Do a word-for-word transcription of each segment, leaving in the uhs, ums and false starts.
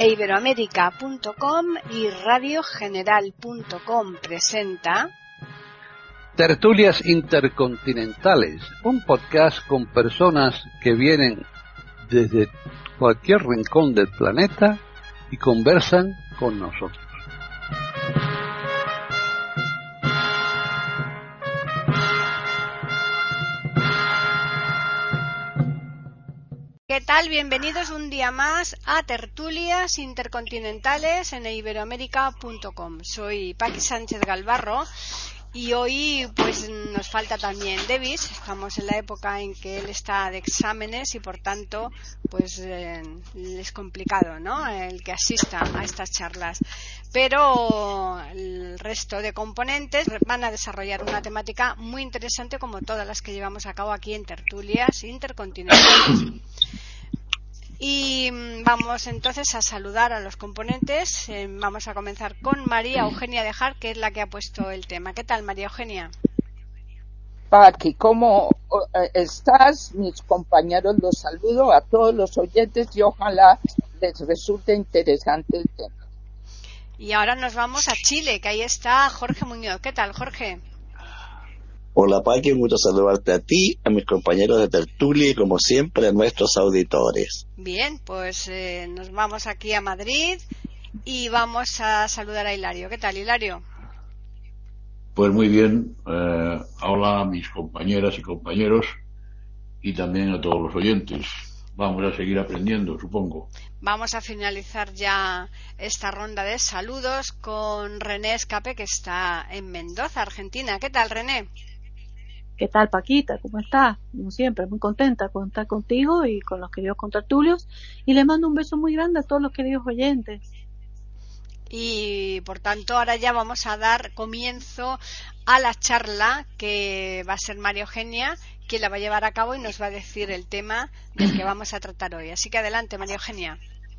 iberoamerica punto com y radio general punto com presenta Tertulias Intercontinentales, un podcast con personas que vienen desde cualquier rincón del planeta y conversan con nosotros. ¿Qué tal? Bienvenidos un día más a Tertulias Intercontinentales en iberoamerica punto com. Soy Paqui Sánchez Galvarro y hoy pues nos falta también Davis. Estamos en la época en que él está de exámenes y por tanto pues eh, es complicado, ¿no?, el que asista a estas charlas. Pero el resto de componentes van a desarrollar una temática muy interesante como todas las que llevamos a cabo aquí en Tertulias Intercontinentales. Y vamos entonces a saludar a los componentes. Eh, vamos a comenzar con María Eugenia de Jar, que es la que ha puesto el tema. ¿Qué tal, María Eugenia? Paqui, ¿cómo estás? Mis compañeros, los saludo a todos los oyentes y ojalá les resulte interesante el tema. Y ahora nos vamos a Chile, que ahí está Jorge Muñoz. ¿Qué tal, Jorge? Hola, Paqui, un gusto saludarte a ti, a mis compañeros de tertulia y, como siempre, a nuestros auditores. Bien, pues eh, nos vamos aquí a Madrid y vamos a saludar a Hilario. ¿Qué tal, Hilario? Pues muy bien. Eh, hola a mis compañeras y compañeros y también a todos los oyentes. Vamos a seguir aprendiendo, supongo. Vamos a finalizar ya esta ronda de saludos con René Escape, que está en Mendoza, Argentina. ¿Qué tal, René? ¿Qué tal, Paquita? ¿Cómo estás? Como siempre, muy contenta con estar contigo y con los queridos contertulios. Y le mando un beso muy grande a todos los queridos oyentes. Y por tanto ahora ya vamos a dar comienzo a la charla que va a ser María Eugenia quien la va a llevar a cabo y nos va a decir el tema del que vamos a tratar hoy. Así que adelante, María Eugenia.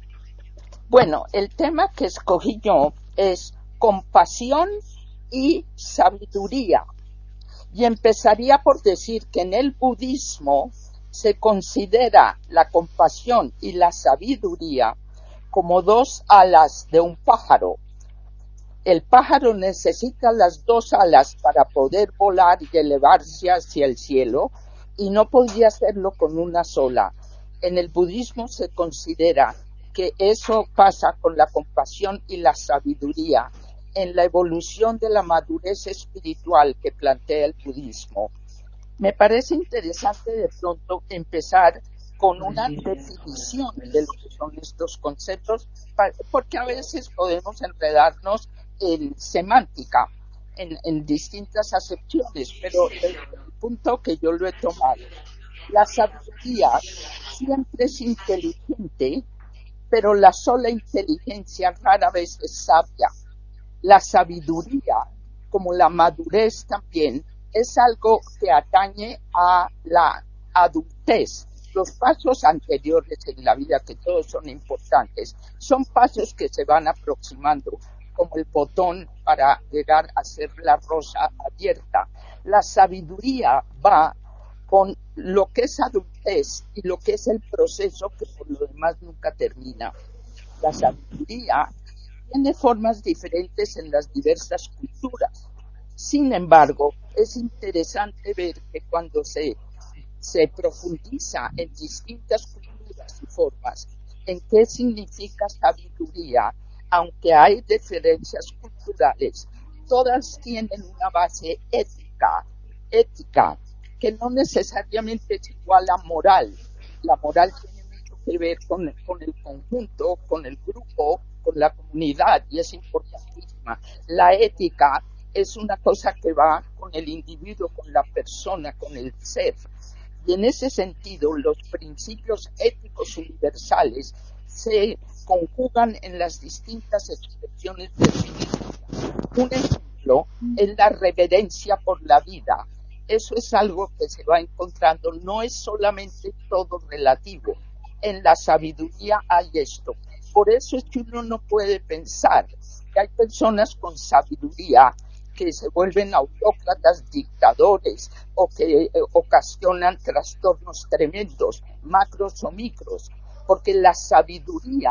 Bueno, el tema que escogí yo es compasión y sabiduría. Y empezaría por decir que en el budismo se considera la compasión y la sabiduría como dos alas de un pájaro. El pájaro necesita las dos alas para poder volar y elevarse hacia el cielo, y no podría hacerlo con una sola. En el budismo se considera que eso pasa con la compasión y la sabiduría en la evolución de la madurez espiritual que plantea el budismo. Me parece interesante de pronto empezar con una definición de lo que son estos conceptos, porque a veces podemos enredarnos en semántica, en, en distintas acepciones, pero el, el punto que yo lo he tomado, la sabiduría siempre es inteligente, pero la sola inteligencia rara vez es sabia. La sabiduría, como la madurez también, es algo que atañe a la adultez. Los pasos anteriores en la vida, que todos son importantes, son pasos que se van aproximando, como el botón para llegar a ser la rosa abierta. La sabiduría va con lo que es adultez y lo que es el proceso que por lo demás nunca termina. La sabiduría tiene formas diferentes en las diversas culturas. Sin embargo, es interesante ver que cuando se, se profundiza en distintas culturas y formas en qué significa sabiduría, aunque hay diferencias culturales, todas tienen una base ética, ética, que no necesariamente es igual a moral. La moral tiene mucho que ver con, con el conjunto, con el grupo, con la comunidad, y es importantísima. La ética es una cosa que va con el individuo, con la persona, con el ser. Y en ese sentido, los principios éticos universales se conjugan en las distintas expresiones de la vida. Un ejemplo es la reverencia por la vida. Eso es algo que se va encontrando, no es solamente todo relativo. En la sabiduría hay esto. Por eso es que uno no puede pensar que hay personas con sabiduría que se vuelven autócratas, dictadores, o que eh, ocasionan trastornos tremendos, macros o micros, porque la sabiduría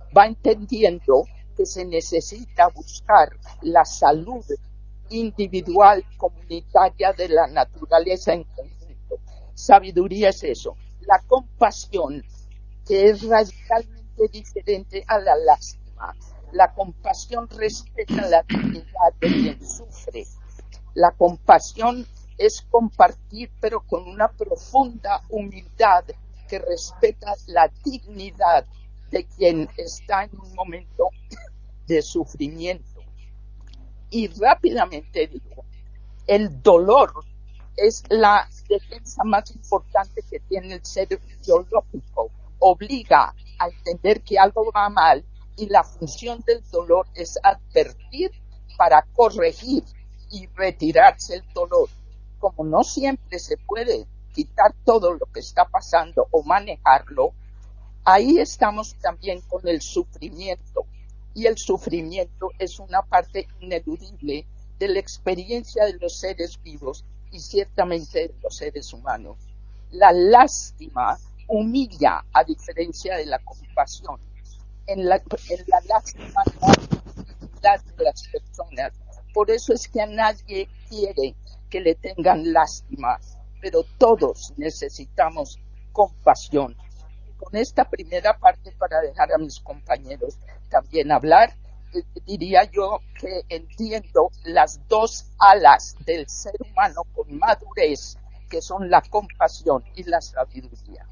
va entendiendo que se necesita buscar la salud individual, comunitaria de la naturaleza en conjunto. Sabiduría es eso. La compasión, que es radicalmente diferente a la lástima. La compasión respeta la dignidad de quien sufre. La compasión es compartir, pero con una profunda humildad que respeta la dignidad de quien está en un momento de sufrimiento. Y rápidamente digo, el dolor es la defensa más importante que tiene el ser biológico. Obliga a entender que algo va mal y la función del dolor es advertir para corregir y retirarse el dolor. Como no siempre se puede quitar todo lo que está pasando o manejarlo, ahí estamos también con el sufrimiento. Y el sufrimiento es una parte ineludible de la experiencia de los seres vivos y ciertamente de los seres humanos. La lástima humilla a diferencia de la compasión. En la, en la lástima no hay dignidad de las personas. Por eso es que a nadie quiere que le tengan lástima, pero todos necesitamos compasión. Con esta primera parte, para dejar a mis compañeros también hablar, eh, diría yo que entiendo las dos alas del ser humano con madurez, que son la compasión y la sabiduría.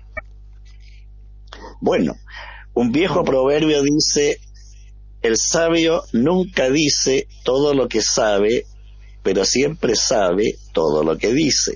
Bueno, un viejo proverbio dice: el sabio nunca dice todo lo que sabe, pero siempre sabe todo lo que dice.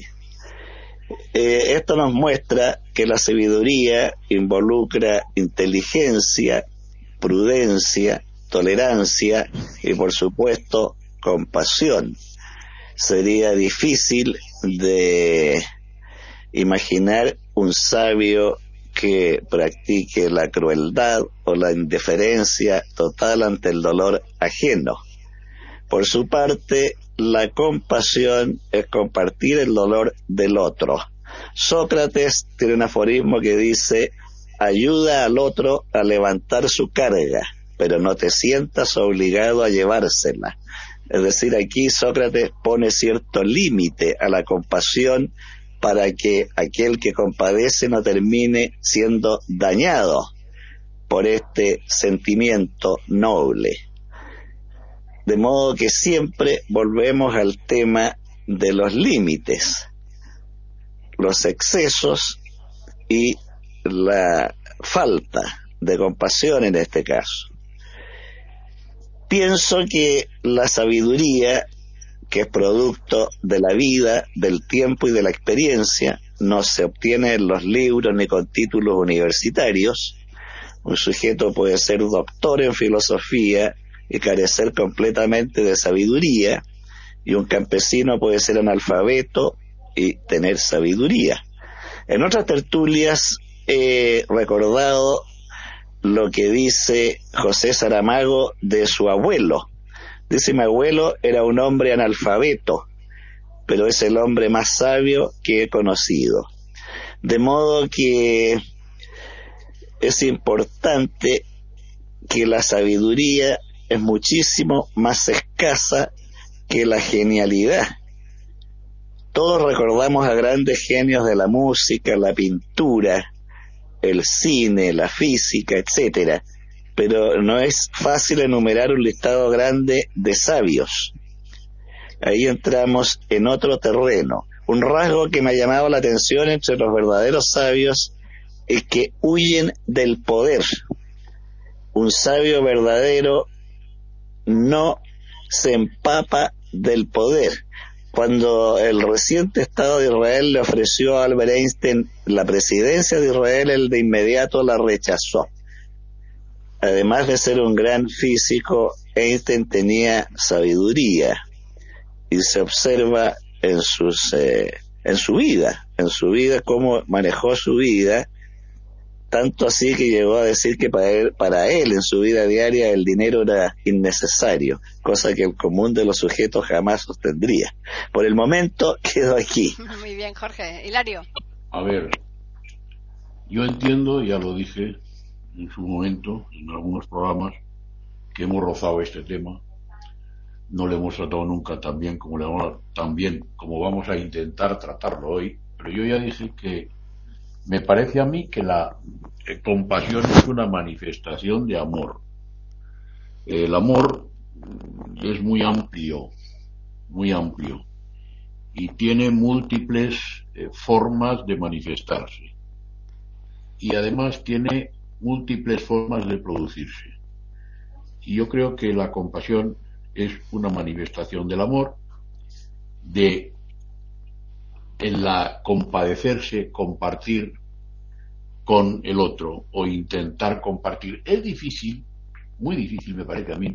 Eh, esto nos muestra que la sabiduría involucra inteligencia, prudencia, tolerancia y, por supuesto, compasión. Sería difícil de imaginar un sabio que practique la crueldad o la indiferencia total ante el dolor ajeno. Por su parte, la compasión es compartir el dolor del otro. Sócrates tiene un aforismo que dice: ayuda al otro a levantar su carga, pero no te sientas obligado a llevársela. Es decir, aquí Sócrates pone cierto límite a la compasión para que aquel que compadece no termine siendo dañado por este sentimiento noble. De modo que siempre volvemos al tema de los límites, los excesos y la falta de compasión en este caso. Pienso que la sabiduría, que es producto de la vida, del tiempo y de la experiencia, no se obtiene en los libros ni con títulos universitarios. Un sujeto puede ser doctor en filosofía y carecer completamente de sabiduría, y un campesino puede ser analfabeto y tener sabiduría. En otras tertulias he recordado lo que dice José Saramago de su abuelo. Dice: mi abuelo era un hombre analfabeto, pero es el hombre más sabio que he conocido. De modo que es importante que la sabiduría es muchísimo más escasa que la genialidad. Todos recordamos a grandes genios de la música, la pintura, el cine, la física, etcétera, pero no es fácil enumerar un listado grande de sabios. Ahí entramos en otro terreno. Un rasgo que me ha llamado la atención entre los verdaderos sabios es que huyen del poder. Un sabio verdadero no se empapa del poder. Cuando el reciente Estado de Israel le ofreció a Albert Einstein la presidencia de Israel, él de inmediato la rechazó. Además de ser un gran físico, Einstein tenía sabiduría, y se observa en sus eh, en su vida, en su vida cómo manejó su vida, tanto así que llegó a decir que para él, para él en su vida diaria el dinero era innecesario, cosa que el común de los sujetos jamás sostendría. Por el momento quedo aquí. Muy bien, Jorge. Hilario. A ver, yo entiendo, ya lo dije, en su momento, en algunos programas que hemos rozado este tema. No lo hemos tratado nunca tan bien como le vamos a, tan bien como vamos a intentar tratarlo hoy, pero yo ya dije que me parece a mí que la eh, compasión es una manifestación de amor. El amor es muy amplio, muy amplio, y tiene múltiples eh, formas de manifestarse. Y además tiene múltiples formas de producirse. Y yo creo que la compasión es una manifestación del amor, de en la compadecerse, compartir con el otro o intentar compartir. Es difícil, muy difícil me parece a mí,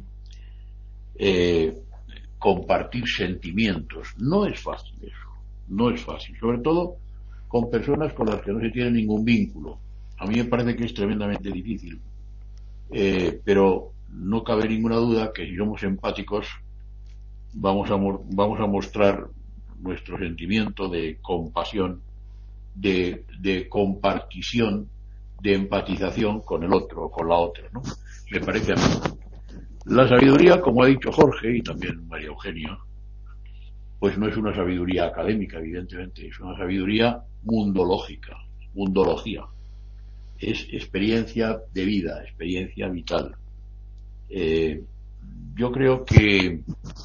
eh, compartir sentimientos. No es fácil eso, no es fácil, sobre todo con personas con las que no se tiene ningún vínculo. A mí me parece que es tremendamente difícil, eh, pero no cabe ninguna duda que si somos empáticos vamos a, vamos a mostrar nuestro sentimiento de compasión, de, de compartición, de empatización con el otro, con la otra, ¿no? Me parece a mí. La sabiduría, como ha dicho Jorge y también María Eugenia, pues no es una sabiduría académica, evidentemente, es una sabiduría mundológica, mundología. Es experiencia de vida, experiencia vital. Eh, yo creo que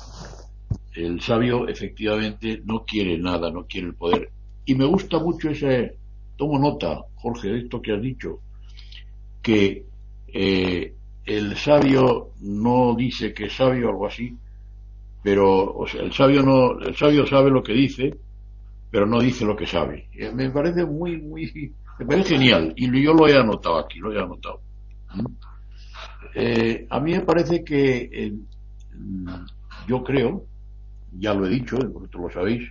el sabio efectivamente no quiere nada, no quiere el poder. Y me gusta mucho ese, tomo nota, Jorge, de esto que has dicho, que eh, el sabio no dice que es sabio, algo así, pero, o sea, el sabio no, el sabio sabe lo que dice, pero no dice lo que sabe. Eh, me parece muy, muy, me parece genial, y yo lo he anotado aquí, lo he anotado. ¿Mm? Eh, a mí me parece que eh, yo creo, ya lo he dicho, vosotros lo sabéis,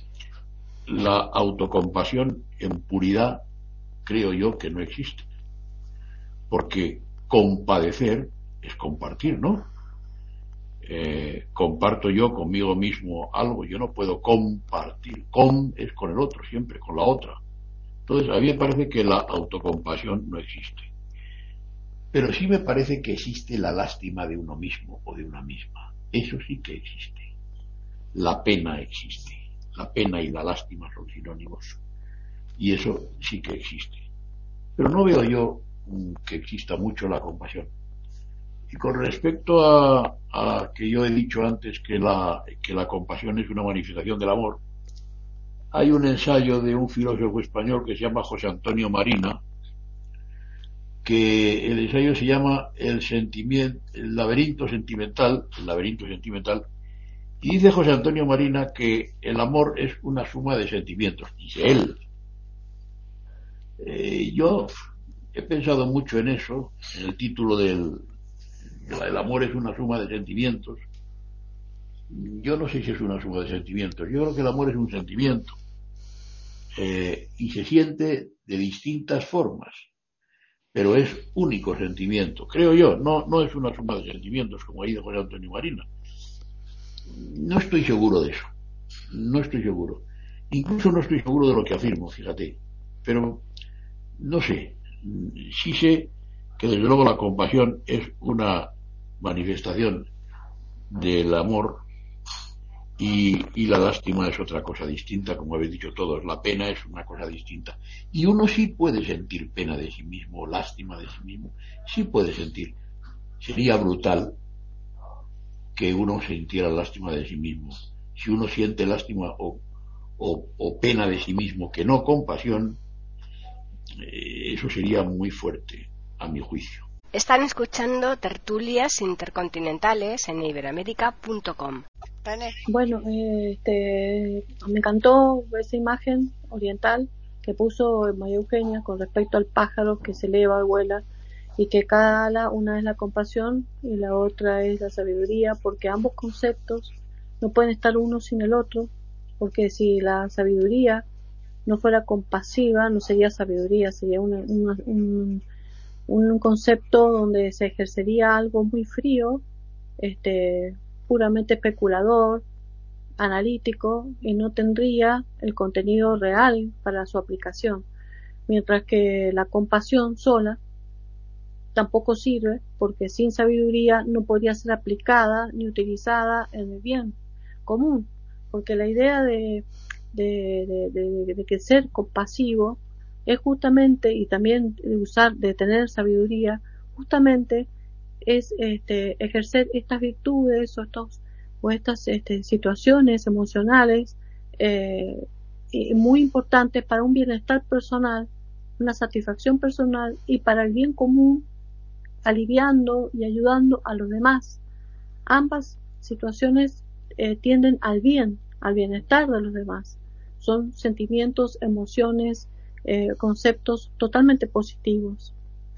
la autocompasión en puridad creo yo que no existe, porque compadecer es compartir, ¿no? Eh, comparto yo conmigo mismo algo, yo no puedo compartir, con es con el otro, siempre con la otra. Entonces a mí me parece que la autocompasión no existe. Pero sí me parece que existe la lástima de uno mismo o de una misma. Eso sí que existe. La pena existe. La pena y la lástima son sinónimos. Y eso sí que existe. Pero no veo yo que exista mucho la compasión. Y con respecto a, a que yo he dicho antes que la, que la compasión es una manifestación del amor, hay un ensayo de un filósofo español que se llama José Antonio Marina, que el ensayo se llama el sentimiento, el laberinto sentimental, el laberinto sentimental, y dice José Antonio Marina que el amor es una suma de sentimientos, dice él. Eh, yo he pensado mucho en eso, en el título del el amor es una suma de sentimientos. Yo no sé si es una suma de sentimientos, yo creo que el amor es un sentimiento, eh, y se siente de distintas formas, pero es único sentimiento, creo yo, no, no es una suma de sentimientos, como ha dicho José Antonio Marina. No estoy seguro de eso, no estoy seguro. Incluso no estoy seguro de lo que afirmo, fíjate. Pero, no sé, sí sé que desde luego la compasión es una manifestación del amor y, y la lástima es otra cosa distinta, como habéis dicho todos. La pena es una cosa distinta. Y uno sí puede sentir pena de sí mismo, lástima de sí mismo, sí puede sentir. Sería brutal que uno sintiera lástima de sí mismo. Si uno siente lástima o, o, o pena de sí mismo, que no compasión, eh, eso sería muy fuerte, a mi juicio. Están escuchando tertulias intercontinentales en iberoamérica punto com. Bueno, este, me encantó esa imagen oriental que puso María Eugenia con respecto al pájaro que se eleva y vuela, y que cada ala, una es la compasión y la otra es la sabiduría, porque ambos conceptos no pueden estar uno sin el otro, porque si la sabiduría no fuera compasiva no sería sabiduría, sería una, una, un, un concepto donde se ejercería algo muy frío, este, puramente especulador, analítico, y no tendría el contenido real para su aplicación, mientras que la compasión sola tampoco sirve, porque sin sabiduría no podría ser aplicada ni utilizada en el bien común, porque la idea de, de, de, de, de que ser compasivo es justamente, y también usar, de tener sabiduría, justamente es este, ejercer estas virtudes o, estos, o estas este, situaciones emocionales eh, muy importantes para un bienestar personal, una satisfacción personal y para el bien común, aliviando y ayudando a los demás. Ambas situaciones eh, tienden al bien, al bienestar de los demás. Son sentimientos, emociones, eh, conceptos totalmente positivos.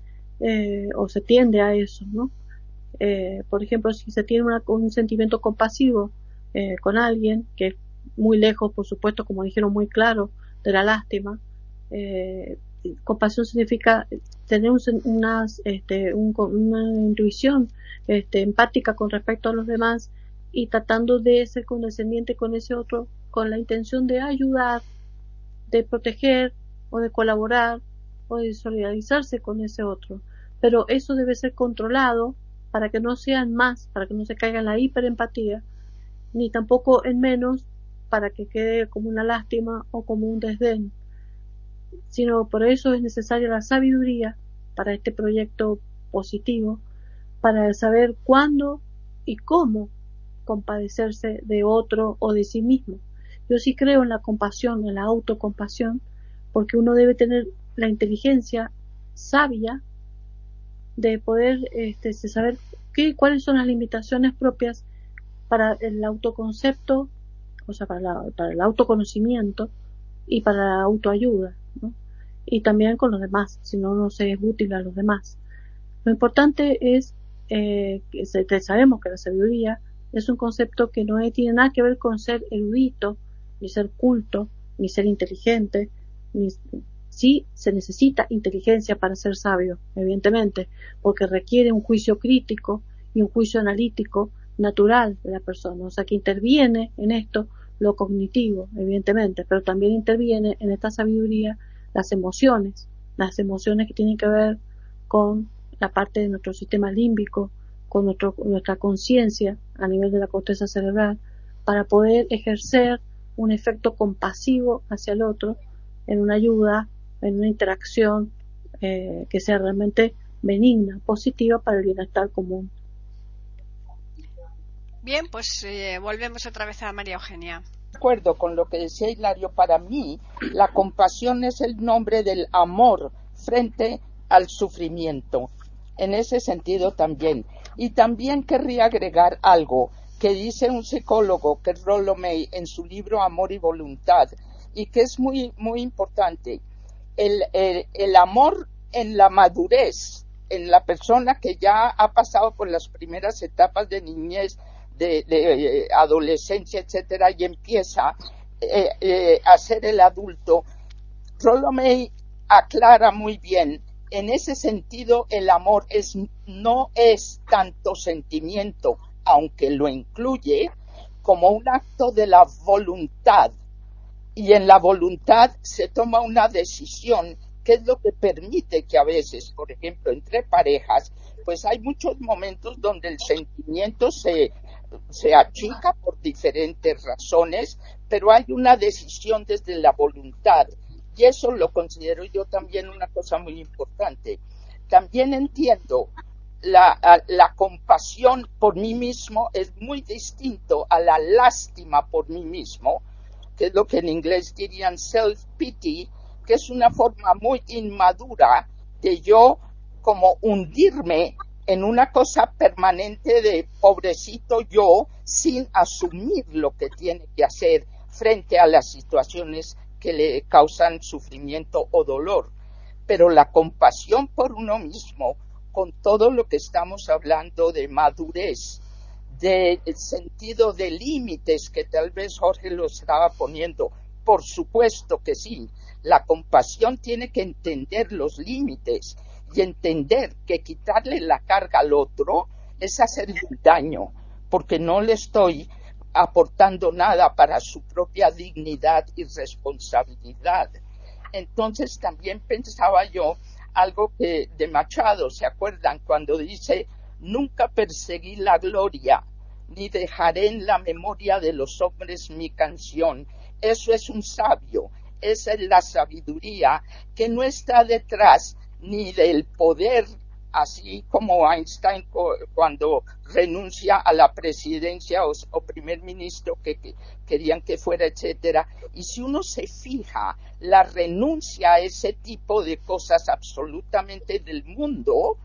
Eh, o se tiende a eso, ¿no? Eh, por ejemplo, si se tiene una, un sentimiento compasivo eh, con alguien, que es muy lejos, por supuesto, como dijeron muy claro, de la lástima, eh, compasión significa tener un, unas, este, un, una intuición este, empática con respecto a los demás y tratando de ser condescendiente con ese otro, con la intención de ayudar, de proteger o de colaborar o de solidarizarse con ese otro. Pero eso debe ser controlado para que no sean más, para que no se caiga en la hiperempatía, ni tampoco en menos para que quede como una lástima o como un desdén, sino por eso es necesaria la sabiduría para este proyecto positivo, para saber cuándo y cómo compadecerse de otro o de sí mismo. Yo sí creo en la compasión, en la autocompasión, porque uno debe tener la inteligencia sabia de poder este, de saber qué, cuáles son las limitaciones propias para el autoconcepto, o sea, para, la, para el autoconocimiento y para la autoayuda, ¿no? Y también con los demás, si no, no se es útil a los demás. Lo importante es eh, que, se, que sabemos que la sabiduría es un concepto que no tiene nada que ver con ser erudito, ni ser culto, ni ser inteligente, ni, sí se necesita inteligencia para ser sabio, evidentemente, porque requiere un juicio crítico y un juicio analítico natural de la persona, o sea que interviene en esto lo cognitivo, evidentemente, pero también interviene en esta sabiduría las emociones, las emociones que tienen que ver con la parte de nuestro sistema límbico, con nuestro, nuestra conciencia a nivel de la corteza cerebral, para poder ejercer un efecto compasivo hacia el otro, en una ayuda, en una interacción eh, que sea realmente benigna, positiva para el bienestar común. Bien, pues eh, volvemos otra vez a María Eugenia. De acuerdo con lo que decía Hilario, para mí la compasión es el nombre del amor frente al sufrimiento. En ese sentido también. Y también querría agregar algo que dice un psicólogo, que es Rollo May, en su libro Amor y Voluntad, y que es muy, muy importante. El, el, el amor en la madurez, en la persona que ya ha pasado por las primeras etapas de niñez, de, de eh, adolescencia, etcétera, y empieza eh, eh, a ser el adulto. Rollo May aclara muy bien. En ese sentido, el amor es, no es tanto sentimiento, aunque lo incluye, como un acto de la voluntad. Y en la voluntad se toma una decisión, que es lo que permite que a veces, por ejemplo, entre parejas, pues hay muchos momentos donde el sentimiento se, se achica por diferentes razones, pero hay una decisión desde la voluntad. Y eso lo considero yo también una cosa muy importante. También entiendo la, la compasión por mí mismo es muy distinto a la lástima por mí mismo, que es lo que en inglés dirían self-pity, que es una forma muy inmadura de yo como hundirme en una cosa permanente de pobrecito yo sin asumir lo que tiene que hacer frente a las situaciones que le causan sufrimiento o dolor. Pero la compasión por uno mismo, con todo lo que estamos hablando de madurez, de sentido de límites, que tal vez Jorge lo estaba poniendo, por supuesto que sí, la compasión tiene que entender los límites y entender que quitarle la carga al otro es hacerle un daño, porque no le estoy aportando nada para su propia dignidad y responsabilidad. Entonces también pensaba yo, algo que de Machado, ¿se acuerdan? Cuando dice, nunca perseguí la gloria, ni dejaré en la memoria de los hombres mi canción. Eso es un sabio, esa es la sabiduría que no está detrás ni del poder, así como Einstein cuando renuncia a la presidencia o, o primer ministro que, que querían que fuera, etcétera. Y si uno se fija, la renuncia a ese tipo de cosas absolutamente del mundo,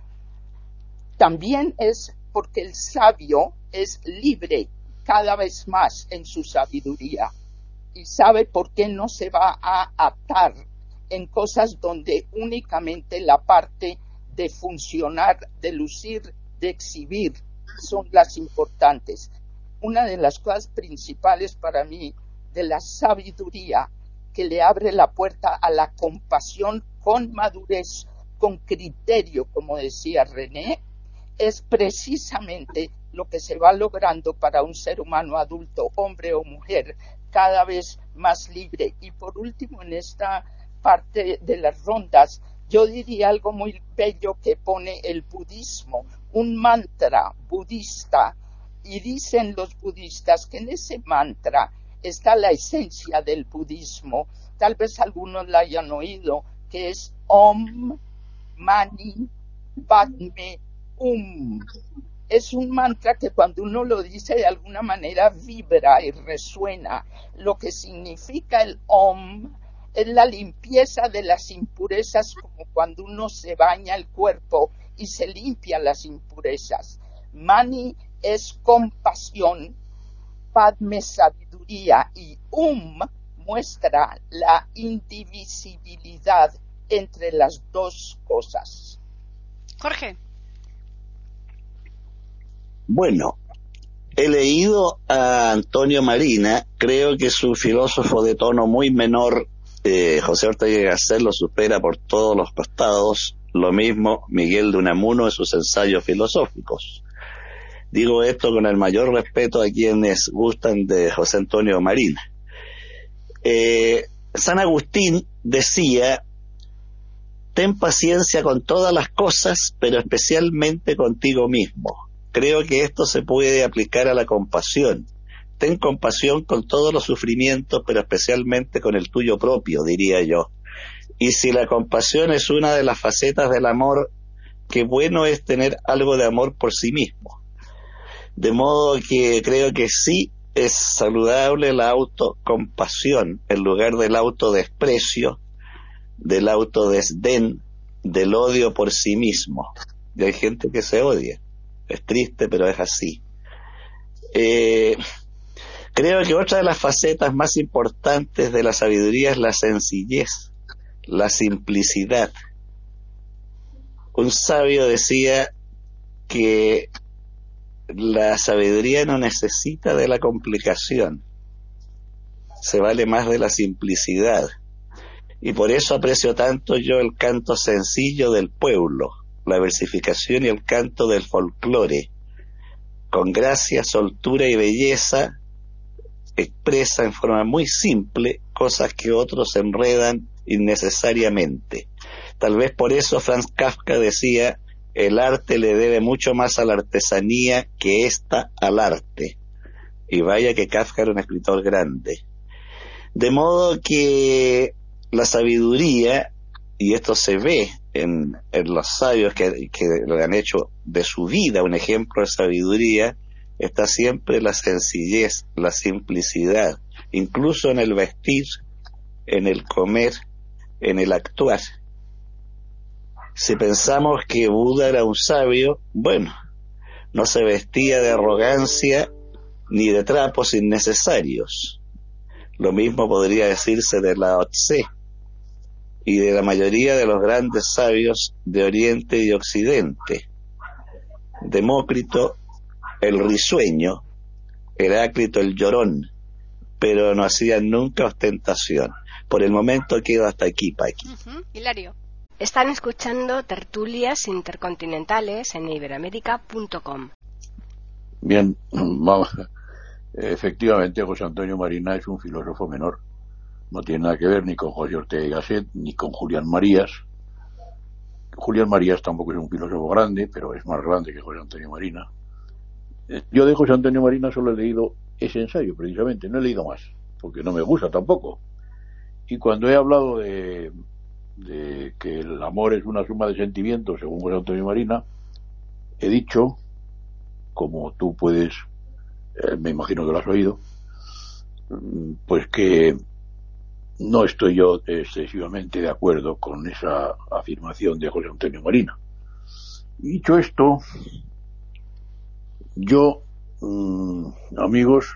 también es porque el sabio es libre cada vez más en su sabiduría y sabe por qué no se va a atar en cosas donde únicamente la parte de funcionar, de lucir, de exhibir son las importantes. Una de las cosas principales para mí de la sabiduría que le abre la puerta a la compasión con madurez, con criterio, como decía René, es precisamente lo que se va logrando para un ser humano adulto, hombre o mujer, cada vez más libre. Y por último, en esta parte de las rondas, yo diría algo muy bello que pone el budismo, un mantra budista, y dicen los budistas que en ese mantra está la esencia del budismo. Tal vez algunos la hayan oído, que es Om Mani Padme Um. Es un mantra que cuando uno lo dice de alguna manera vibra y resuena. Lo que significa el Om es la limpieza de las impurezas, como cuando uno se baña el cuerpo y se limpia las impurezas. Mani es compasión, Padme sabiduría y Um muestra la indivisibilidad entre las dos cosas. Jorge. Bueno, he leído a Antonio Marina, creo que es un filósofo de tono muy menor. eh, José Ortega y Gasset lo supera por todos los costados, lo mismo Miguel de Unamuno en sus ensayos filosóficos. Digo esto con el mayor respeto a quienes gustan de José Antonio Marina. Eh, San Agustín decía, ten paciencia con todas las cosas, pero especialmente contigo mismo. Creo que esto se puede aplicar a la compasión. Ten compasión con todos los sufrimientos, pero especialmente con el tuyo propio, diría yo. Y si la compasión es una de las facetas del amor, qué bueno es tener algo de amor por sí mismo. De modo que creo que sí es saludable la autocompasión en lugar del autodesprecio, del autodesdén, del odio por sí mismo. Y hay gente que se odia. Es triste, pero es así. Eh, creo que otra de las facetas más importantes de la sabiduría es la sencillez, la simplicidad. Un sabio decía que la sabiduría no necesita de la complicación, se vale más de la simplicidad. Y por eso aprecio tanto yo el canto sencillo del pueblo, la versificación y el canto del folclore. Con gracia, soltura y belleza expresa en forma muy simple cosas que otros enredan innecesariamente. Tal vez por eso Franz Kafka decía, el arte le debe mucho más a la artesanía que ésta al arte. Y vaya que Kafka era un escritor grande. De modo que la sabiduría, y esto se ve en, en los sabios que, que lo han hecho de su vida un ejemplo de sabiduría, está siempre la sencillez, la simplicidad, incluso en el vestir, en el comer, en el actuar. Si pensamos que Buda era un sabio, bueno, no se vestía de arrogancia ni de trapos innecesarios. Lo mismo podría decirse de Lao Tse y de la mayoría de los grandes sabios de Oriente y Occidente. Demócrito, el risueño, Heráclito, el llorón, pero no hacían nunca ostentación. Por el momento quedo hasta aquí, Paqui. Uh-huh. Hilario. Están escuchando tertulias intercontinentales en iberoamérica punto com. Bien, vamos. Efectivamente, José Antonio Marina es un filósofo menor. No tiene nada que ver ni con José Ortega y Gasset, ni con Julián Marías, Julián Marías tampoco es un filósofo grande, pero es más grande que José Antonio Marina. Eh, yo de José Antonio Marina solo he leído ese ensayo, precisamente, no he leído más, porque no me gusta tampoco. Y cuando he hablado de, de que el amor es una suma de sentimientos, según José Antonio Marina, he dicho, como tú puedes, eh, me imagino que lo has oído, pues que no estoy yo excesivamente de acuerdo con esa afirmación de José Antonio Marina. Dicho esto, yo, mmm, amigos,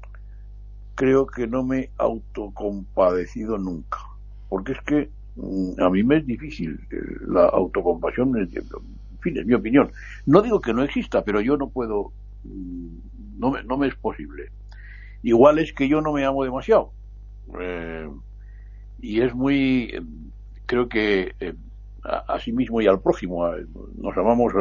creo que no me he autocompadecido nunca, porque es que mmm, a mí me es difícil eh, la autocompasión, es, en fin, es mi opinión. No digo que no exista, pero yo no puedo, mmm, no, me, no me es posible. Igual es que yo no me amo demasiado. Eh, y es muy, eh, creo que eh, a, a sí mismo y al prójimo, a, nos amamos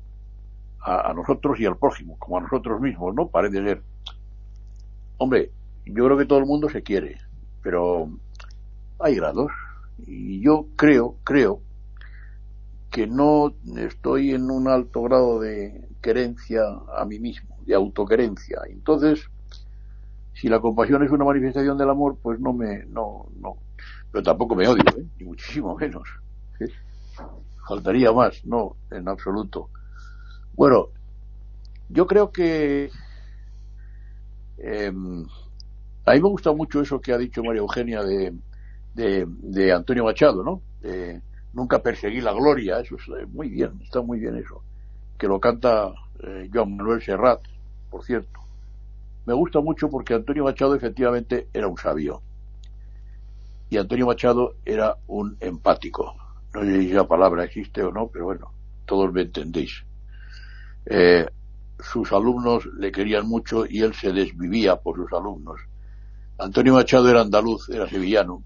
a, a nosotros y al prójimo, como a nosotros mismos, ¿no? Parece ser. Hombre, yo creo que todo el mundo se quiere, pero hay grados, y yo creo, creo que no estoy en un alto grado de querencia a mí mismo, de autoquerencia. Entonces, si la compasión es una manifestación del amor, pues no me, no, no, pero tampoco me odio, ¿eh? Ni muchísimo menos. ¿Eh? Faltaría más, no, en absoluto. Bueno, yo creo que eh, a mí me gusta mucho eso que ha dicho María Eugenia de, de, de Antonio Machado, ¿no? De, nunca perseguí la gloria, eso es muy bien, está muy bien eso. Que lo canta eh, Joan Manuel Serrat, por cierto. Me gusta mucho porque Antonio Machado efectivamente era un sabio. Y Antonio Machado era un empático. No sé si esa palabra existe o no, pero bueno, todos me entendéis. Eh, sus alumnos le querían mucho y él se desvivía por sus alumnos. Antonio Machado era andaluz, era sevillano,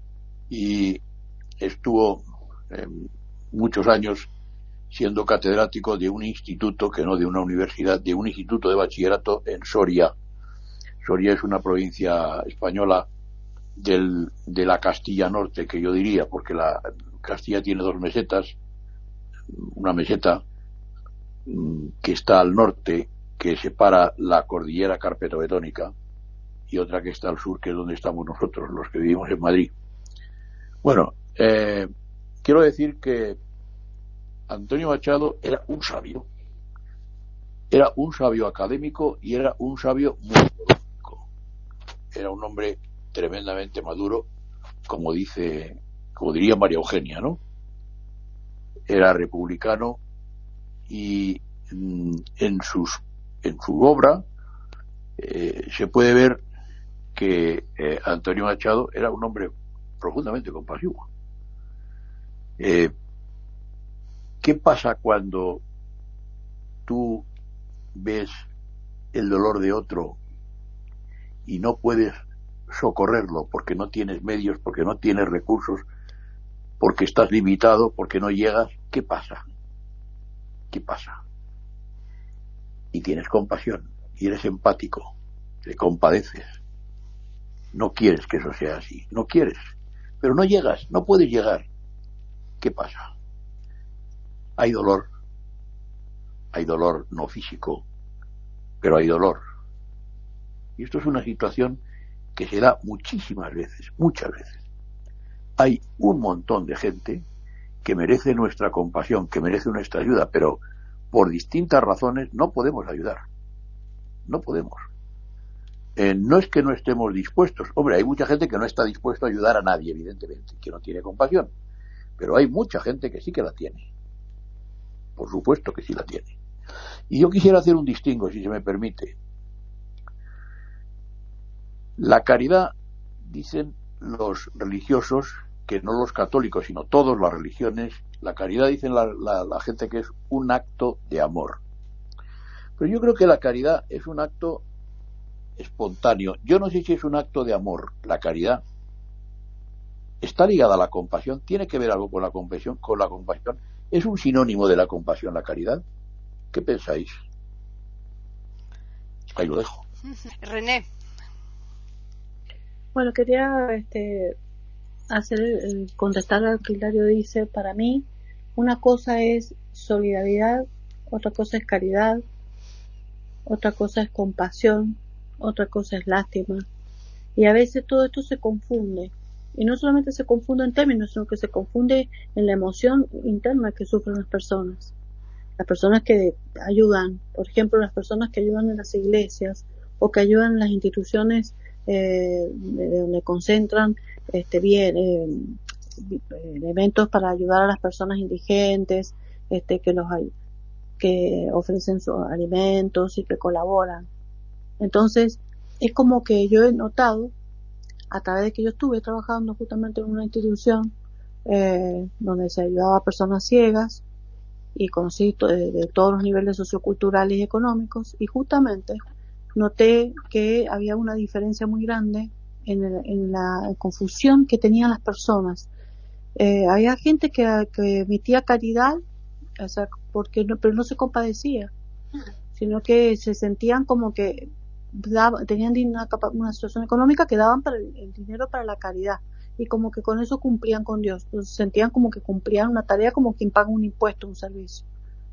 y estuvo eh, muchos años siendo catedrático de un instituto, que no de una universidad, de un instituto de bachillerato en Soria. Soria es una provincia española del, de la Castilla Norte, que yo diría, porque la Castilla tiene dos mesetas, una meseta que está al norte, que separa la cordillera carpetobetónica, y otra que está al sur, que es donde estamos nosotros, los que vivimos en Madrid. Bueno, eh, quiero decir que Antonio Machado era un sabio, era un sabio académico y era un sabio muy político. Era un hombre tremendamente maduro, como dice, como diría María Eugenia, ¿no? Era republicano y mm, en sus en su obra eh, se puede ver que eh, Antonio Machado era un hombre profundamente compasivo. Eh, ¿Qué pasa cuando tú ves el dolor de otro y no puedes socorrerlo porque no tienes medios, porque no tienes recursos, porque estás limitado, porque no llegas? ¿Qué pasa? ¿Qué pasa? Y tienes compasión y eres empático, te compadeces. No quieres que eso sea así, no quieres, pero no llegas, no puedes llegar. ¿Qué pasa? Hay dolor, hay dolor no físico, pero hay dolor. Y esto es una situación que se da muchísimas veces, muchas veces. Hay un montón de gente que merece nuestra compasión, que merece nuestra ayuda, pero por distintas razones no podemos ayudar. No podemos. Eh, no es que no estemos dispuestos. Hombre, hay mucha gente que no está dispuesta a ayudar a nadie, evidentemente, que no tiene compasión. Pero hay mucha gente que sí que la tiene. Por supuesto que sí la tiene. Y yo quisiera hacer un distingo, si se me permite. La caridad, dicen los religiosos, que no los católicos, sino todas las religiones, la caridad, dicen la, la, la gente, que es un acto de amor. Pero yo creo que la caridad es un acto espontáneo. Yo no sé si es un acto de amor. La caridad está ligada a la compasión, tiene que ver algo con la compasión, con la compasión. ¿Es un sinónimo de la compasión la caridad? ¿Qué pensáis? Ahí lo dejo. René. Bueno, quería este hacer eh, contestar al que Hilario dice. Para mí Una cosa es solidaridad, otra cosa es caridad, otra cosa es compasión, otra cosa es lástima. Y a veces todo esto se confunde. Y no solamente se confunde en términos, sino que se confunde en la emoción interna que sufren las personas. Las personas que ayudan, por ejemplo, las personas que ayudan en las iglesias o que ayudan en las instituciones eh, de donde concentran este bien eh, elementos para ayudar a las personas indigentes, este que los hay, que ofrecen sus alimentos y que colaboran. Entonces, es como que yo he notado, a través de que yo estuve trabajando justamente en una institución eh, donde se ayudaba a personas ciegas y conocí de, de todos los niveles socioculturales y económicos, y justamente noté que había una diferencia muy grande en, el, en la confusión que tenían las personas. Eh, había gente que, que emitía caridad, o sea, porque no, pero no se compadecía, sino que se sentían como que daba, tenían una, una situación económica que daban para el, el dinero para la caridad, y como que con eso cumplían con Dios. Entonces sentían como que cumplían una tarea, como quien paga un impuesto, un servicio.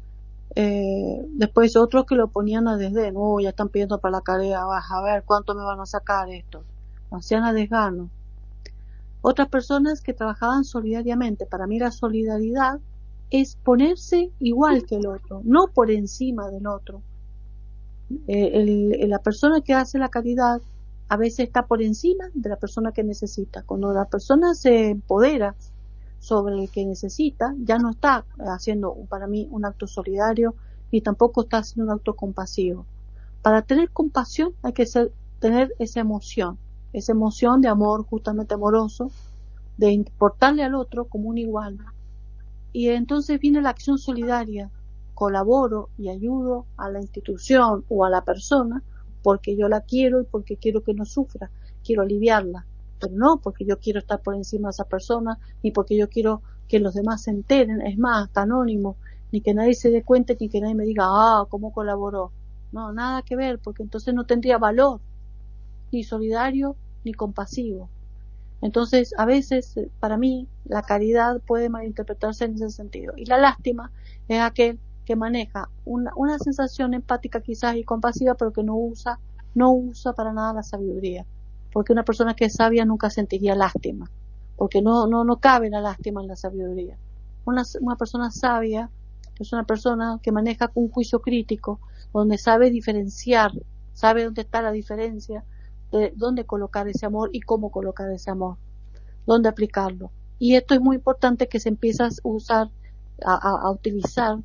Eh, después otros que lo ponían a desdén, oh, ya están pidiendo para la caridad, vas a ver cuánto me van a sacar esto. Lo hacían a desgano. Otras personas que trabajaban solidariamente. Para mí la solidaridad es ponerse igual que el otro, no por encima del otro. Eh, el, la persona que hace la caridad a veces está por encima de la persona que necesita. Cuando la persona se empodera sobre el que necesita, ya no está haciendo para mí un acto solidario, ni tampoco está haciendo un acto compasivo. Para tener compasión hay que ser, tener esa emoción, esa emoción de amor justamente amoroso, de importarle al otro como un igual. Y entonces viene la acción solidaria. Colaboro y ayudo a la institución o a la persona porque yo la quiero y porque quiero que no sufra, quiero aliviarla, pero no porque yo quiero estar por encima de esa persona, ni porque yo quiero que los demás se enteren, es más, hasta anónimo, ni que nadie se dé cuenta, ni que nadie me diga, ah, cómo colaboró. No, nada que ver, porque entonces no tendría valor, ni solidario, ni compasivo. Entonces, a veces, para mí, la caridad puede malinterpretarse en ese sentido. Y la lástima es aquel que maneja una, una sensación empática quizás y compasiva, pero que no usa, no usa para nada la sabiduría. Porque una persona que es sabia nunca sentiría lástima, porque no, no, no cabe la lástima en la sabiduría. Una, una persona sabia es una persona que maneja un juicio crítico, donde sabe diferenciar, sabe dónde está la diferencia, de dónde colocar ese amor y cómo colocar ese amor, dónde aplicarlo. Y esto es muy importante que se empiece a usar, a, a, a utilizar,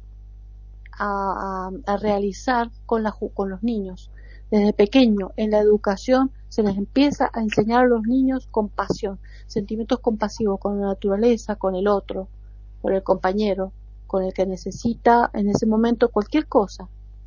a, a, a realizar con, la, con los niños. Desde pequeño, en la educación, se les empieza a enseñar a los niños compasión, sentimientos compasivos con la naturaleza, con el otro, con el compañero, con el que necesita en ese momento cualquier cosa,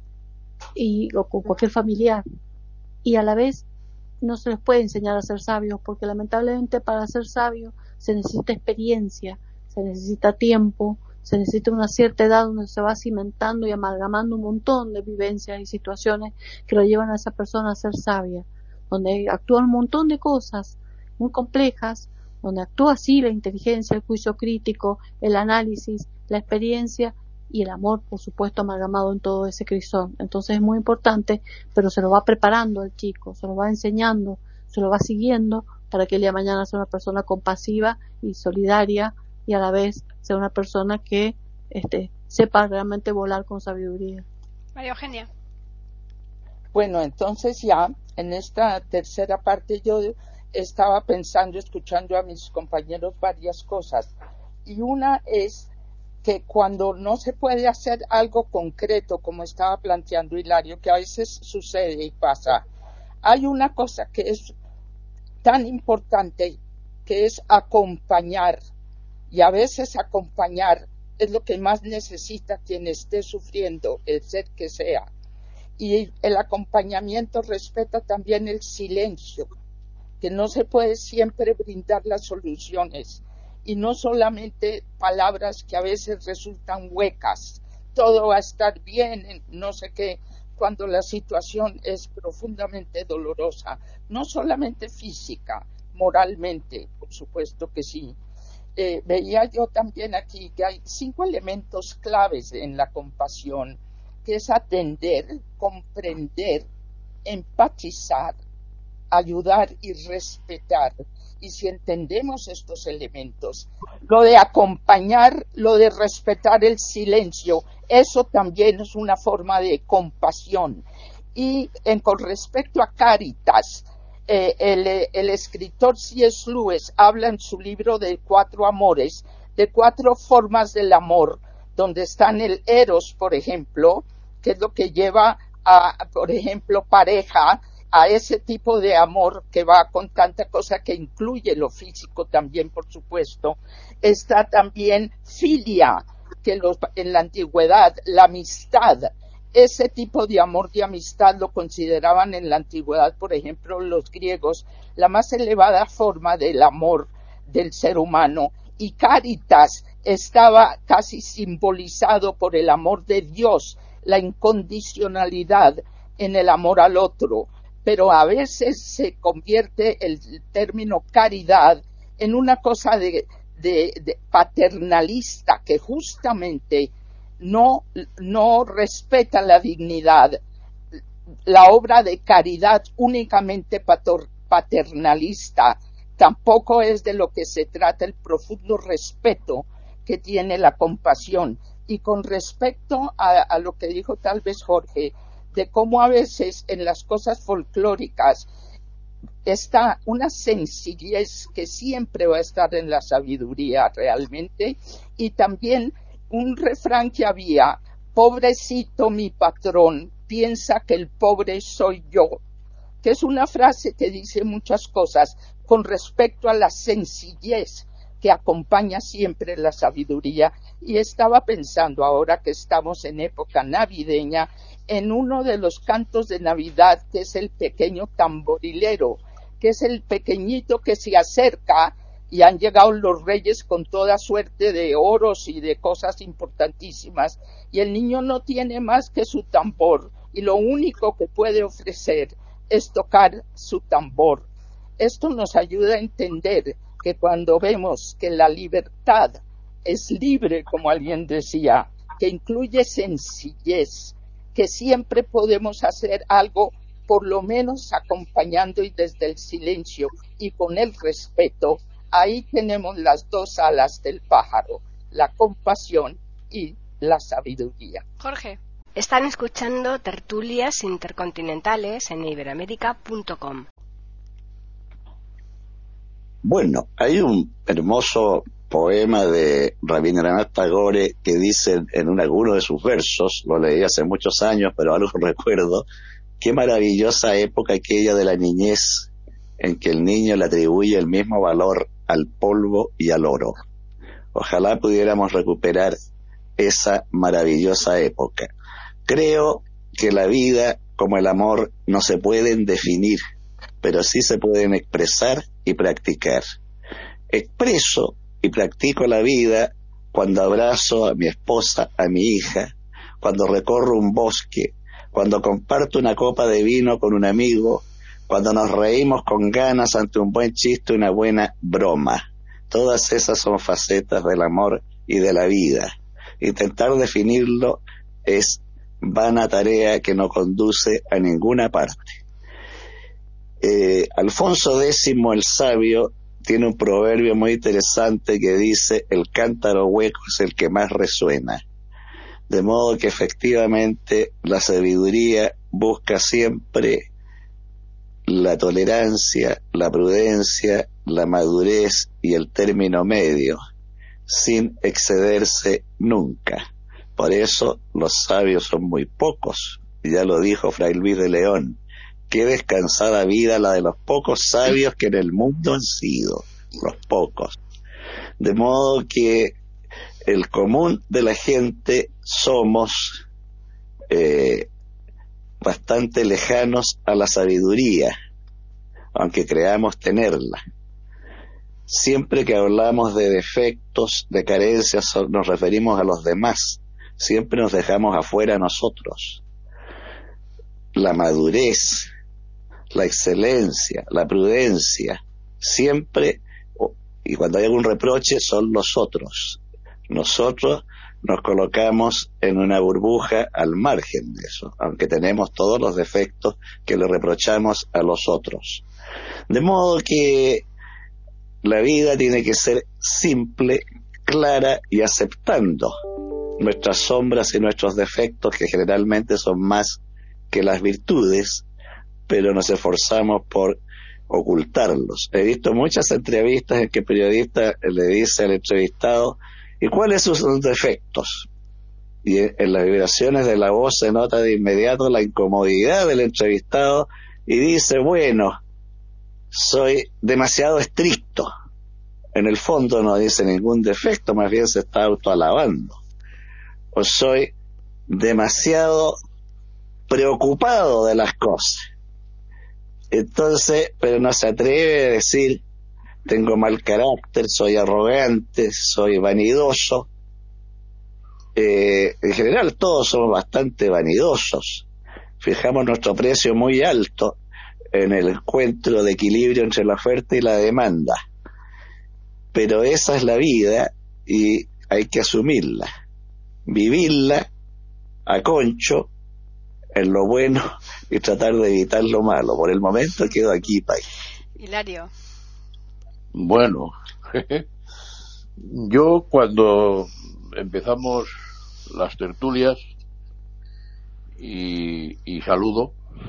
y, o con cualquier familiar. Y a la vez, no se les puede enseñar a ser sabios, porque lamentablemente para ser sabio se necesita experiencia, se necesita tiempo, se necesita una cierta edad donde se va cimentando y amalgamando un montón de vivencias y situaciones que lo llevan a esa persona a ser sabia, donde actúan un montón de cosas muy complejas, donde actúa así la inteligencia, el juicio crítico, el análisis, la experiencia y el amor, por supuesto, amalgamado en todo ese crisol. Entonces es muy importante, pero se lo va preparando el chico, se lo va enseñando, se lo va siguiendo para que el día de mañana sea una persona compasiva y solidaria, y a la vez sea una persona que este, sepa realmente volar con sabiduría. María Eugenia. Bueno, entonces ya en esta tercera parte yo estaba pensando, escuchando a mis compañeros varias cosas, y una es que cuando no se puede hacer algo concreto, como estaba planteando Hilario, que a veces sucede y pasa, hay una cosa que es tan importante, que es acompañar. Y a veces acompañar es lo que más necesita quien esté sufriendo, el ser que sea. Y el acompañamiento respeta también el silencio, que no se puede siempre brindar las soluciones. Y no solamente palabras que a veces resultan huecas, todo va a estar bien, no sé qué, cuando la situación es profundamente dolorosa, no solamente física, moralmente, por supuesto que sí. eh, veía yo también aquí que hay cinco elementos claves en la compasión, que es atender, comprender, empatizar, ayudar y respetar. Y si entendemos estos elementos, lo de acompañar, lo de respetar el silencio, eso también es una forma de compasión. Y en, con respecto a Cáritas, eh, el, el escritor C S Lewis habla en su libro de Cuatro Amores, de cuatro formas del amor, donde están el eros, por ejemplo, que es lo que lleva a, por ejemplo, pareja, a ese tipo de amor que va con tanta cosa, que incluye lo físico también, por supuesto. Está también filia, que los, en la antigüedad, la amistad, ese tipo de amor de amistad lo consideraban en la antigüedad, por ejemplo, los griegos, la más elevada forma del amor del ser humano. Y Cáritas estaba casi simbolizado por el amor de Dios, la incondicionalidad en el amor al otro. Pero a veces se convierte el término caridad en una cosa de, de, de paternalista, que justamente no, no respeta la dignidad. La obra de caridad únicamente paternalista tampoco es de lo que se trata el profundo respeto que tiene la compasión. Y con respecto a, a lo que dijo tal vez Jorge, de cómo a veces en las cosas folclóricas está una sencillez que siempre va a estar en la sabiduría realmente, y también un refrán que había: pobrecito mi patrón, piensa que el pobre soy yo, que es una frase que dice muchas cosas con respecto a la sencillez que acompaña siempre la sabiduría. Y estaba pensando, ahora que estamos en época navideña, en uno de los cantos de Navidad, que es el pequeño tamborilero, que es el pequeñito que se acerca, y han llegado los reyes con toda suerte de oros y de cosas importantísimas, y el niño no tiene más que su tambor, y lo único que puede ofrecer es tocar su tambor. Esto nos ayuda a entender que cuando vemos que la libertad es libre, como alguien decía, que incluye sencillez, que siempre podemos hacer algo, por lo menos acompañando y desde el silencio y con el respeto, ahí tenemos las dos alas del pájaro, la compasión y la sabiduría. Jorge. Están escuchando Tertulias Intercontinentales en iberoamérica punto com. Bueno, hay un hermoso poema de Rabindranath Tagore que dice en un, alguno de sus versos, lo leí hace muchos años, pero algo recuerdo: qué maravillosa época aquella de la niñez, en que el niño le atribuye el mismo valor al polvo y al oro. Ojalá pudiéramos recuperar esa maravillosa época. Creo que la vida, como el amor, no se pueden definir, pero sí se pueden expresar y practicar. Expreso y practico la vida cuando abrazo a mi esposa, a mi hija, cuando recorro un bosque, cuando comparto una copa de vino con un amigo, cuando nos reímos con ganas ante un buen chiste, una buena broma. Todas esas son facetas del amor y de la vida. Intentar definirlo es vana tarea que no conduce a ninguna parte. Eh, Alfonso X el Sabio tiene un proverbio muy interesante que dice: el cántaro hueco es el que más resuena. De modo que efectivamente la sabiduría busca siempre la tolerancia, la prudencia, la madurez y el término medio, sin excederse nunca. Por eso los sabios son muy pocos. Ya lo dijo Fray Luis de León: qué descansada vida la de los pocos sabios que en el mundo han sido, los pocos. De modo que el común de la gente somos eh, bastante lejanos a la sabiduría, aunque creamos tenerla. Siempre que hablamos de defectos, de carencias, nos referimos a los demás. Siempre nos dejamos afuera nosotros. La madurez, la excelencia, la prudencia, siempre Y cuando hay algún reproche son los otros. Nosotros nos colocamos en una burbuja al margen de eso, aunque tenemos todos los defectos que le reprochamos a los otros. De modo que la vida tiene que ser simple, clara y aceptando nuestras sombras y nuestros defectos, que generalmente son más que las virtudes, pero nos esforzamos por ocultarlos. He visto muchas entrevistas en que el periodista le dice al entrevistado: ¿y cuáles son sus defectos? Y en las vibraciones de la voz se nota de inmediato la incomodidad del entrevistado y dice: bueno, soy demasiado estricto. En el fondo no dice ningún defecto, más bien se está autoalabando. O soy demasiado preocupado de las cosas. Entonces, pero no se atreve a decir: tengo mal carácter, soy arrogante, soy vanidoso. Eh, en general todos somos bastante vanidosos. Fijamos nuestro precio muy alto en el encuentro de equilibrio entre la oferta y la demanda. Pero esa es la vida y hay que asumirla, vivirla a concho en lo bueno y tratar de evitar lo malo. Por el momento quedo aquí, Pai. Hilario. Bueno, yo cuando empezamos las tertulias y, y saludo,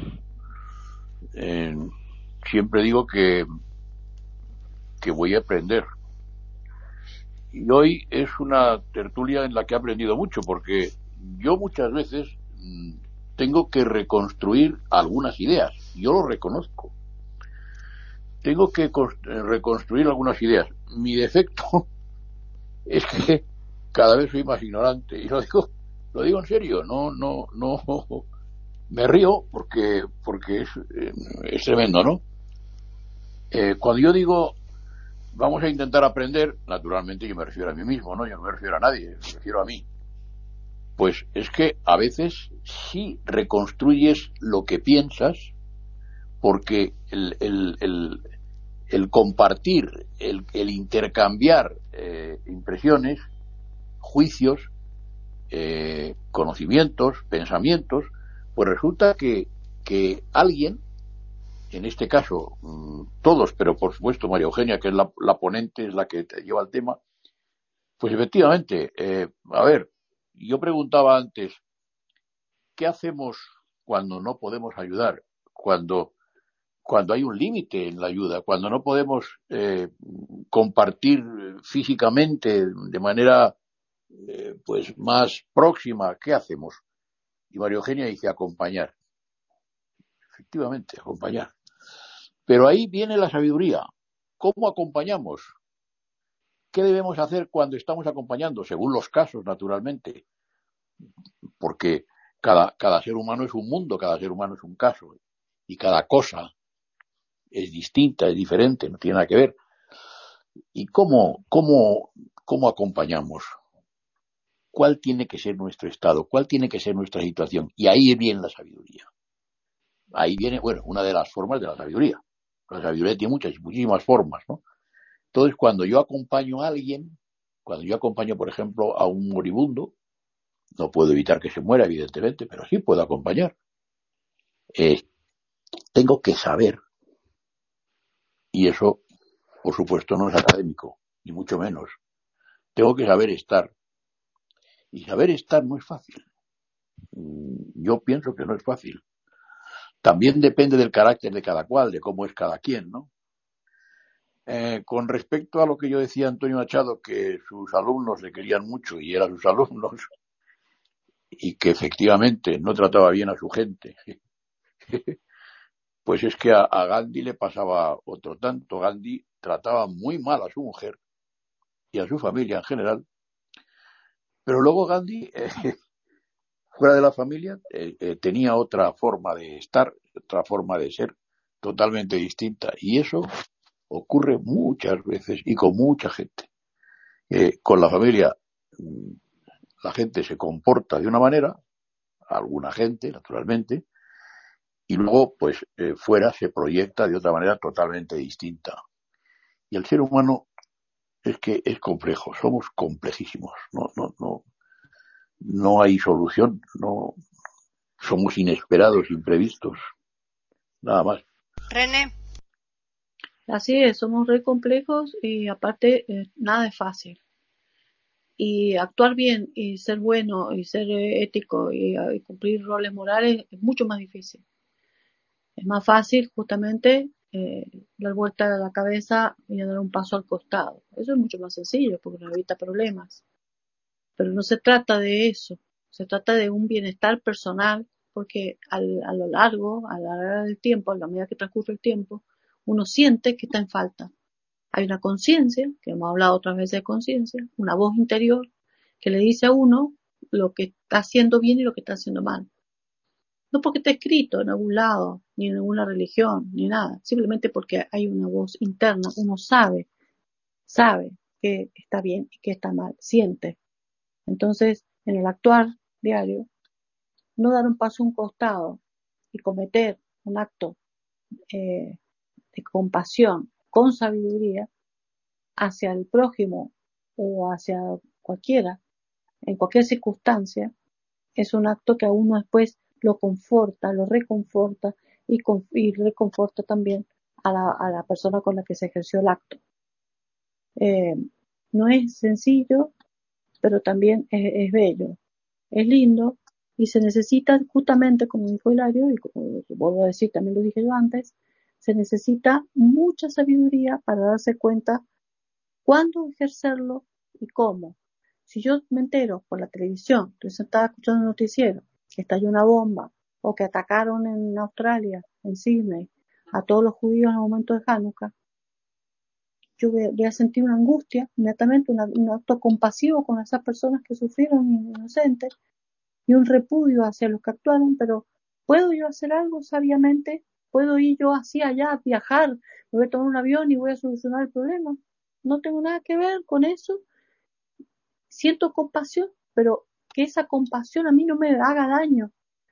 eh, siempre digo que, que voy a aprender. Y hoy es una tertulia en la que he aprendido mucho, porque yo muchas veces mmm, tengo que reconstruir algunas ideas. Yo lo reconozco. Tengo que reconstruir algunas ideas. Mi defecto es que cada vez soy más ignorante. Y lo digo, lo digo en serio. No, no, no. Me río porque, porque es, es tremendo, ¿no? Eh, cuando yo digo vamos a intentar aprender, naturalmente yo me refiero a mí mismo, ¿no? Yo no me refiero a nadie, me refiero a mí. Pues es que a veces sí reconstruyes lo que piensas, porque el, el, el, el compartir, el, el intercambiar eh, impresiones, juicios, eh, conocimientos, pensamientos, pues resulta que, que alguien, en este caso todos, pero por supuesto María Eugenia, que es la, la ponente, es la que te lleva el tema, pues efectivamente, eh, a ver, yo preguntaba antes, ¿qué hacemos cuando no podemos ayudar? Cuando, cuando hay un límite en la ayuda, cuando no podemos eh, compartir físicamente de manera eh, pues más próxima, ¿qué hacemos? Y María Eugenia dice: acompañar. Efectivamente, acompañar. Pero ahí viene la sabiduría. ¿Cómo acompañamos? ¿Qué debemos hacer cuando estamos acompañando? Según los casos, naturalmente. Porque cada, cada ser humano es un mundo, cada ser humano es un caso. Y cada cosa es distinta, es diferente, no tiene nada que ver. ¿Y cómo, cómo, cómo acompañamos? ¿Cuál tiene que ser nuestro estado? ¿Cuál tiene que ser nuestra situación? Y ahí viene la sabiduría. Ahí viene, bueno, una de las formas de la sabiduría. La sabiduría tiene muchas, muchísimas formas, ¿no? Entonces, cuando yo acompaño a alguien, cuando yo acompaño, por ejemplo, a un moribundo, no puedo evitar que se muera, evidentemente, pero sí puedo acompañar. Eh, tengo que saber, y eso, por supuesto, no es académico, ni mucho menos. Tengo que saber estar. Y saber estar no es fácil. Yo pienso que no es fácil. También depende del carácter de cada cual, de cómo es cada quien, ¿no? Eh, con respecto a lo que yo decía Antonio Machado, que sus alumnos le querían mucho y eran sus alumnos, y que efectivamente no trataba bien a su gente, pues es que a, a Gandhi le pasaba otro tanto. Gandhi trataba muy mal a su mujer y a su familia en general, pero luego Gandhi, eh, fuera de la familia, eh, eh, tenía otra forma de estar, otra forma de ser totalmente distinta, y eso ocurre muchas veces y con mucha gente. Eh, con la familia la gente se comporta de una manera, alguna gente naturalmente, y luego pues eh, fuera se proyecta de otra manera totalmente distinta. Y el ser humano es que es complejo, somos complejísimos, no, no, no, no hay solución, no, somos inesperados, imprevistos, nada más. René. Así es, somos re complejos y aparte eh, nada es fácil. Y actuar bien y ser bueno y ser eh, ético y, y cumplir roles morales es mucho más difícil. Es más fácil justamente eh, dar vuelta a la cabeza y dar un paso al costado. Eso es mucho más sencillo porque nos evita problemas. Pero no se trata de eso, se trata de un bienestar personal porque al, a lo largo, a la larga del tiempo, a la medida que transcurre el tiempo, uno siente que está en falta. Hay una conciencia, que hemos hablado otras veces de conciencia, una voz interior que le dice a uno lo que está haciendo bien y lo que está haciendo mal. No porque está escrito en algún lado, ni en ninguna religión, ni nada, simplemente porque hay una voz interna, uno sabe, sabe que está bien y que está mal, siente. Entonces, en el actuar diario, no dar un paso a un costado y cometer un acto eh, de compasión con sabiduría hacia el prójimo o hacia cualquiera, en cualquier circunstancia, es un acto que a uno después lo conforta, lo reconforta y, con, y reconforta también a la, a la persona con la que se ejerció el acto. Eh, no es sencillo, pero también es, es bello, es lindo y se necesita justamente, como dijo Hilario, y como vuelvo a decir, también lo dije yo antes, se necesita mucha sabiduría para darse cuenta cuándo ejercerlo y cómo. Si yo me entero por la televisión, estoy sentada escuchando un noticiero, que estalló una bomba, o que atacaron en Australia, en Sydney, a todos los judíos en el momento de Hanukkah, yo voy a, voy a sentir una angustia, inmediatamente una, un acto compasivo con esas personas que sufrieron inocentes, y un repudio hacia los que actuaron, pero ¿puedo yo hacer algo sabiamente? ¿Puedo ir yo así allá, viajar, me voy a tomar un avión y voy a solucionar el problema? No tengo nada que ver con eso. Siento compasión, pero que esa compasión a mí no me haga daño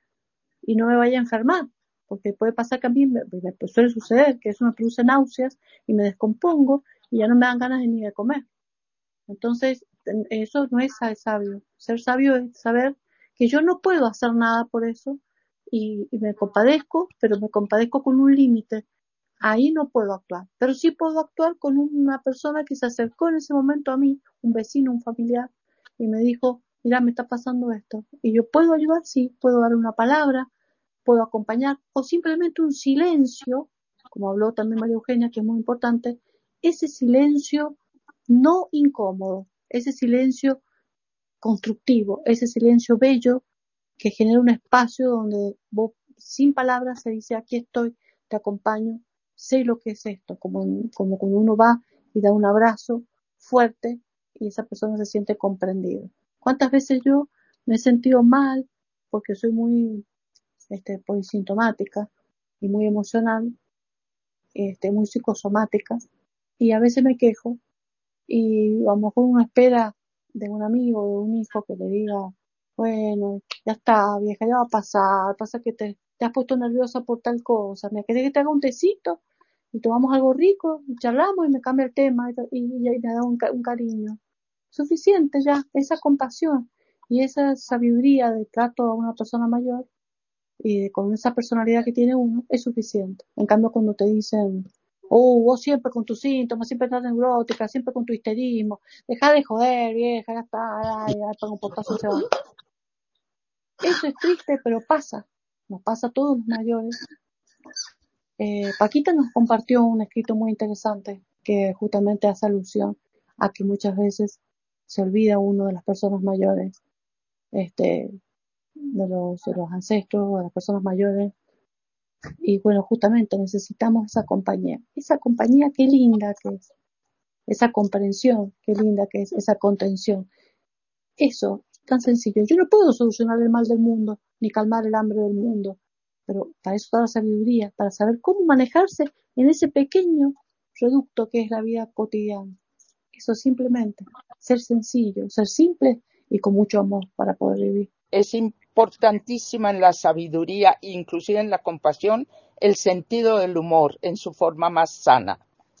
y no me vaya a enfermar, porque puede pasar que a mí me, me pues suele suceder que eso me produce náuseas y me descompongo y ya no me dan ganas de ni de comer. Entonces, eso no es ser sabio. Ser sabio es saber que yo no puedo hacer nada por eso y, y me compadezco, pero me compadezco con un límite. Ahí no puedo actuar, pero sí puedo actuar con una persona que se acercó en ese momento a mí, un vecino, un familiar, y me dijo, mira, me está pasando esto. Y yo puedo ayudar, sí, puedo dar una palabra, puedo acompañar, o simplemente un silencio, como habló también María Eugenia, que es muy importante, ese silencio no incómodo, ese silencio constructivo, ese silencio bello que genera un espacio donde vos, sin palabras, se dice, aquí estoy, te acompaño, sé lo que es esto, como, como cuando uno va y da un abrazo fuerte y esa persona se siente comprendida. ¿Cuántas veces yo me he sentido mal porque soy muy este, polisintomática y muy emocional, este, muy psicosomática, y a veces me quejo y a lo mejor uno espera de un amigo o de un hijo que le diga, bueno, ya está, vieja, ya va a pasar, pasa que te, te has puesto nerviosa por tal cosa, me querés que te haga un tecito y tomamos algo rico y charlamos y me cambia el tema y, y, y me da un, un cariño. Suficiente ya, esa compasión y esa sabiduría de trato a una persona mayor y con esa personalidad que tiene uno es suficiente. En cambio, cuando te dicen, oh, vos siempre con tus síntomas, siempre estás neurótica, siempre con tu histerismo, deja de joder, vieja, ya está, ya, ya, ya un portazo se va. Eso es triste, pero pasa, nos pasa a todos los mayores. Eh, Paquita nos compartió un escrito muy interesante que justamente hace alusión a que muchas veces se olvida uno de las personas mayores, este, de los, de los ancestros, de las personas mayores. Y bueno, justamente necesitamos esa compañía. Esa compañía, qué linda que es. Esa comprensión, qué linda que es. Esa contención. Eso, tan sencillo. Yo no puedo solucionar el mal del mundo, ni calmar el hambre del mundo. Pero para eso está la sabiduría, para saber cómo manejarse en ese pequeño producto que es la vida cotidiana. Eso simplemente. Ser sencillo, ser simple y con mucho amor para poder vivir. Es importantísima en la sabiduría, inclusive en la compasión, el sentido del humor en su forma más sana.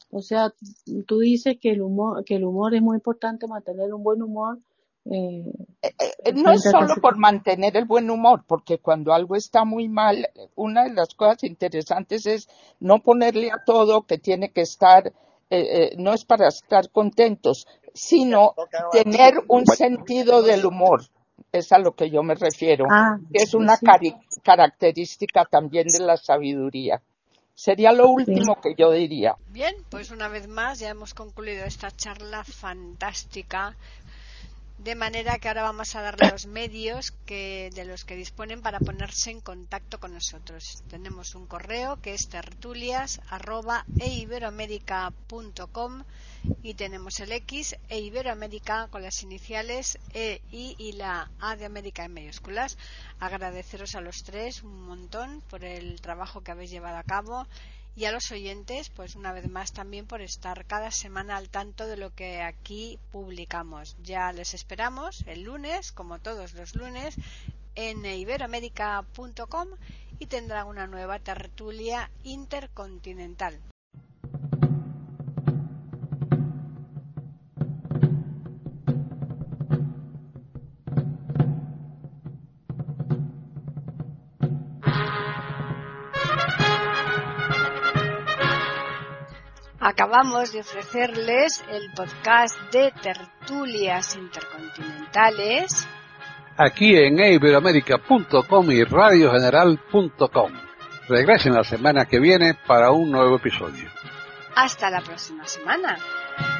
O sea, tú dices que el humor, que el humor es muy importante, mantener un buen humor. Eh, eh, eh, no es solo por mantener el buen humor, porque cuando algo está muy mal, una de las cosas interesantes es no ponerle a todo que tiene que estar, eh, eh, no es para estar contentos, sino tener un sentido del humor. Es a lo que yo me refiero, ah, que es una sí. cari- característica también de la sabiduría. Sería lo último Sí. que yo diría. Bien, pues una vez más ya hemos concluido esta charla fantástica, de manera que ahora vamos a darle los medios que, de los que disponen para ponerse en contacto con nosotros. Tenemos un correo que es tertulias arroba e iberoamerica punto com y tenemos el X e Iberoamérica con las iniciales E, I y la A de América en mayúsculas. Agradeceros a los tres un montón por el trabajo que habéis llevado a cabo. Y a los oyentes, pues una vez más también por estar cada semana al tanto de lo que aquí publicamos. Ya les esperamos el lunes, como todos los lunes, en iberoamerica punto com y tendrán una nueva tertulia intercontinental. Acabamos de ofrecerles el podcast de tertulias intercontinentales aquí en e iberoamerica punto com y radio general punto com. Regresen la semana que viene para un nuevo episodio. Hasta la próxima semana.